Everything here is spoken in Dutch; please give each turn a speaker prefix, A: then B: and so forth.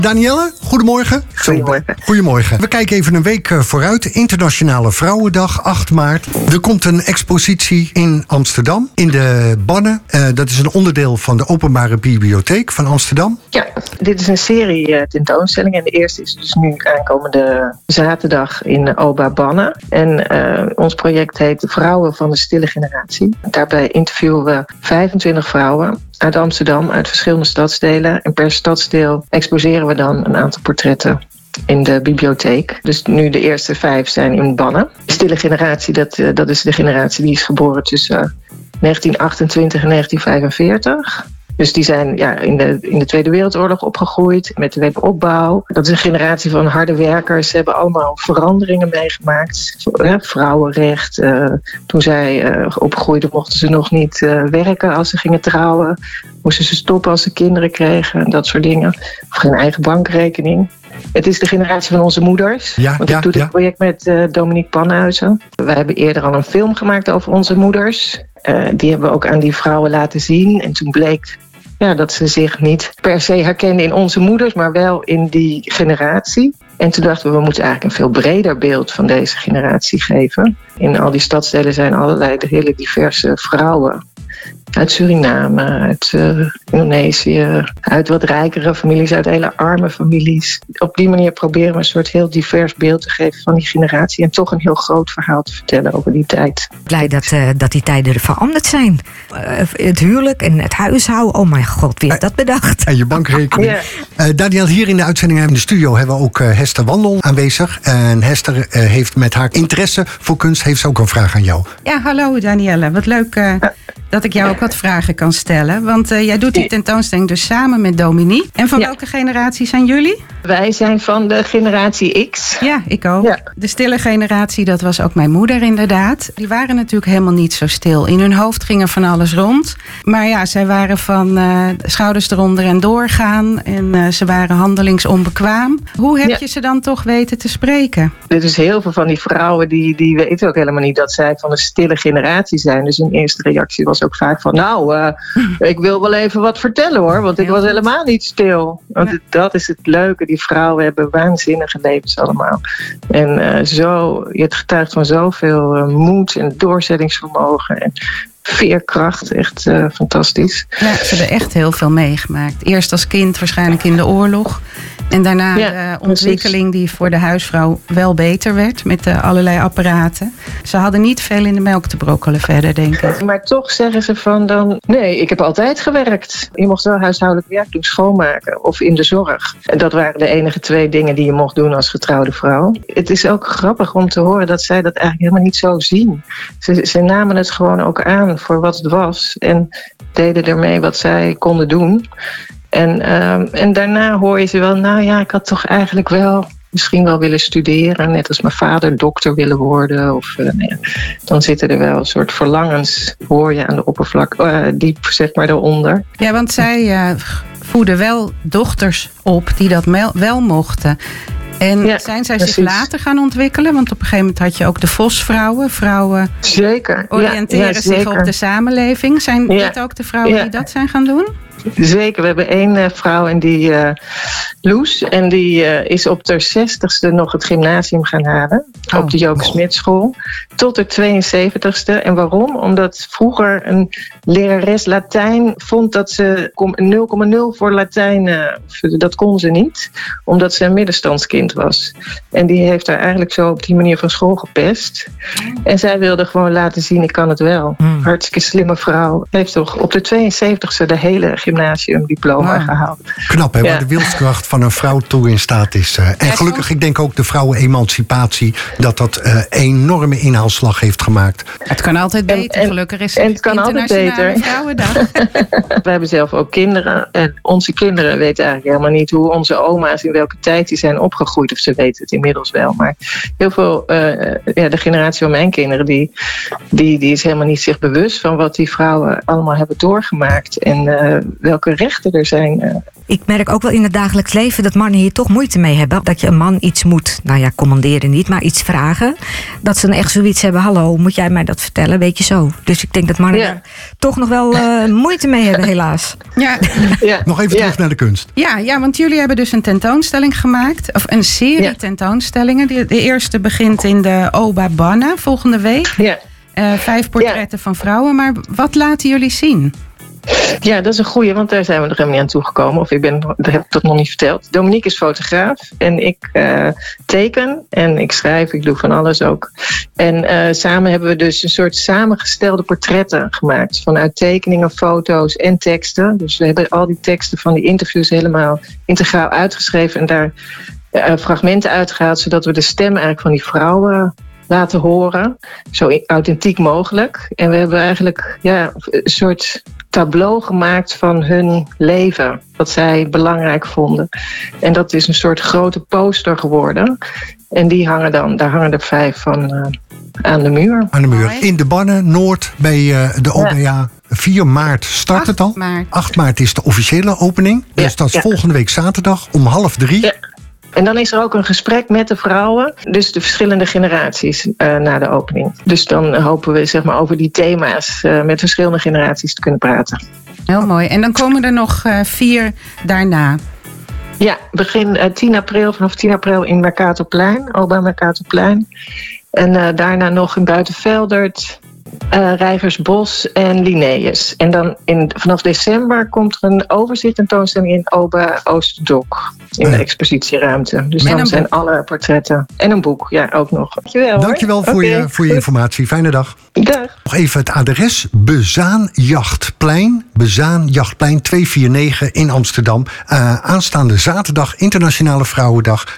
A: Danielle, goedemorgen. Goedemorgen. We kijken even een week vooruit. Internationale Vrouwendag, 8 maart. Er komt een expositie in Amsterdam, in de Banne. Dat is een onderdeel van de Openbare Bibliotheek van Amsterdam.
B: Ja, dit is een serie tentoonstellingen. En de eerste is dus nu aankomende zaterdag in Oba Banne. En ons project heet Vrouwen van de Stille Generatie. Daarbij interviewen we 25 vrouwen uit Amsterdam, uit verschillende stadsdelen. En per stadsdeel exposeren we dan een aantal portretten in de bibliotheek. Dus nu de eerste 5 zijn in Banne. De stille generatie, dat is de generatie die is geboren tussen 1928 en 1945. Dus die zijn in de Tweede Wereldoorlog opgegroeid met de wederopbouw. Dat is een generatie van harde werkers. Ze hebben allemaal veranderingen meegemaakt. Vrouwenrecht. Toen zij opgroeiden mochten ze nog niet werken als ze gingen trouwen. Moesten ze stoppen als ze kinderen kregen. Dat soort dingen. Of geen eigen bankrekening. Het is de generatie van onze moeders. Want ik doe dit project met Dominique Panhuizen. Wij hebben eerder al een film gemaakt over onze moeders. Die hebben we ook aan die vrouwen laten zien. En toen bleek dat ze zich niet per se herkenden in onze moeders, maar wel in die generatie. En toen dachten we moeten eigenlijk een veel breder beeld van deze generatie geven. In al die stadsdelen zijn allerlei hele diverse vrouwen. Uit Suriname, uit Indonesië, uit wat rijkere families, uit hele arme families. Op die manier proberen we een soort heel divers beeld te geven van die generatie. En toch een heel groot verhaal te vertellen over die tijd.
C: Blij dat die tijden veranderd zijn. Het huwelijk en het huishouden. Oh mijn god, wie heeft dat bedacht?
A: En je bankrekening. Daniel, hier in de uitzending in de studio hebben we ook Hester Wandel aanwezig. En Hester heeft met haar interesse voor kunst heeft ze ook een vraag aan jou.
D: Ja, hallo Danielle. Wat leuk dat ik jou ook wat vragen kan stellen. Want jij doet die tentoonstelling dus samen met Dominique. En van welke generatie zijn jullie?
B: Wij zijn van de generatie X.
D: Ja, ik ook. Ja. De stille generatie, dat was ook mijn moeder inderdaad. Die waren natuurlijk helemaal niet zo stil. In hun hoofd ging er van alles rond. Maar ja, zij waren van schouders eronder en doorgaan. En ze waren handelingsonbekwaam. Hoe heb je ze dan toch weten te spreken?
B: Er is heel veel van die vrouwen die weten ook helemaal niet dat zij van de stille generatie zijn. Dus hun eerste reactie was ook vaak van ik wil wel even wat vertellen hoor. Want ik was helemaal niet stil. Want dat is het leuke. Die vrouwen hebben waanzinnige levens allemaal. En het getuigt van zoveel moed en doorzettingsvermogen en veerkracht. Echt fantastisch.
D: Ja, ze hebben echt heel veel meegemaakt. Eerst als kind waarschijnlijk in de oorlog. En daarna de ontwikkeling die voor de huisvrouw wel beter werd. Met allerlei apparaten. Ze hadden niet veel in de melk te brokkelen verder, denk ik.
B: Maar toch zeggen ze van dan, nee, ik heb altijd gewerkt. Je mocht wel huishoudelijk werk doen, schoonmaken of in de zorg. En dat waren de enige 2 dingen die je mocht doen als getrouwde vrouw. Het is ook grappig om te horen dat zij dat eigenlijk helemaal niet zo zien. Ze namen het gewoon ook aan voor wat het was. En deden ermee wat zij konden doen. En daarna hoor je ze wel, ik had toch eigenlijk wel misschien wel willen studeren. Net als mijn vader dokter willen worden. Of dan zitten er wel een soort verlangens, hoor je aan de oppervlak, diep zeg maar daaronder.
D: Ja, want zij voeden wel dochters op die dat wel mochten. En zijn zij zich later gaan ontwikkelen? Want op een gegeven moment had je ook de Vosvrouwen. Vrouwen
B: zeker.
D: Oriënteren zich op de samenleving. Zijn dit ook de vrouwen die dat zijn gaan doen?
B: Zeker, we hebben 1 vrouw en die Loes. En die is op haar 60ste nog het gymnasium gaan halen. Op de Joke Smitschool. Tot haar 72ste. En waarom? Omdat vroeger een lerares Latijn vond dat ze 0,0 voor Latijn, dat kon ze niet. Omdat ze een middenstandskind was. En die heeft haar eigenlijk zo op die manier van school gepest. En zij wilde gewoon laten zien, ik kan het wel. Hartstikke slimme vrouw. Heeft toch op de 72ste de hele gymnasiumdiploma gehaald.
A: Knap, hè? Waar de wilskracht van een vrouw toe in staat is. En gelukkig, ik denk ook de vrouwenemancipatie, dat enorme inhaalslag heeft gemaakt.
D: Het kan altijd beter, gelukkig is het.
B: En het kan altijd beter.
D: Vrouwendag.
B: We hebben zelf ook kinderen. En onze kinderen weten eigenlijk helemaal niet hoe onze oma's in welke tijd die zijn opgegroeid. Of ze weten het inmiddels wel. Maar heel veel, de generatie van mijn kinderen, die is helemaal niet zich bewust van wat die vrouwen allemaal hebben doorgemaakt. En welke rechten er zijn.
C: Ik merk ook wel in het dagelijks leven dat mannen hier toch moeite mee hebben. Dat je een man iets moet, commanderen niet, maar iets vragen. Dat ze dan echt zoiets hebben, hallo, moet jij mij dat vertellen, weet je zo. Dus ik denk dat mannen toch nog wel moeite mee hebben, helaas.
D: Ja.
A: Nog even terug naar de kunst.
D: Ja, want jullie hebben dus een tentoonstelling gemaakt. Of een serie tentoonstellingen. De eerste begint in de Oba Banna volgende week.
B: Ja.
D: 5 portretten van vrouwen. Maar wat laten jullie zien?
B: Ja, dat is een goeie, want daar zijn we nog helemaal niet aan toegekomen. Of dat heb ik dat nog niet verteld. Dominique is fotograaf en ik teken en ik schrijf, ik doe van alles ook. En samen hebben we dus een soort samengestelde portretten gemaakt. Vanuit tekeningen, foto's en teksten. Dus we hebben al die teksten van die interviews helemaal integraal uitgeschreven. En daar fragmenten uitgehaald, zodat we de stem eigenlijk van die vrouwen laten horen. Zo authentiek mogelijk. En we hebben eigenlijk een soort tableau gemaakt van hun leven. Wat zij belangrijk vonden. En dat is een soort grote poster geworden. En die daar hangen er 5 van aan de muur.
A: Aan de muur. In de Banne, Noord, bij de OBA. 4 maart start het al. 8 maart is de officiële opening. Dus dat is volgende week zaterdag om 2:30.
B: Ja. En dan is er ook een gesprek met de vrouwen. Dus de verschillende generaties na de opening. Dus dan hopen we over die thema's met verschillende generaties te kunnen praten.
D: Heel mooi. En dan komen er nog 4 daarna.
B: Ja, vanaf 10 april in Mercatorplein. Oba Mercatorplein. En daarna nog in Buitenveldert, Rijgersbos en Linnaeus. En dan vanaf december komt er een overzichttentoonstelling in Oba Oosterdok. In de expositieruimte. Dus dan zijn alle portretten. En een boek, ook nog.
A: Dankjewel voor je informatie. Fijne dag.
B: Dag.
A: Nog even het adres. Bezaanjachtplein. Bezaanjachtplein 249 in Amsterdam. Aanstaande zaterdag, Internationale Vrouwendag.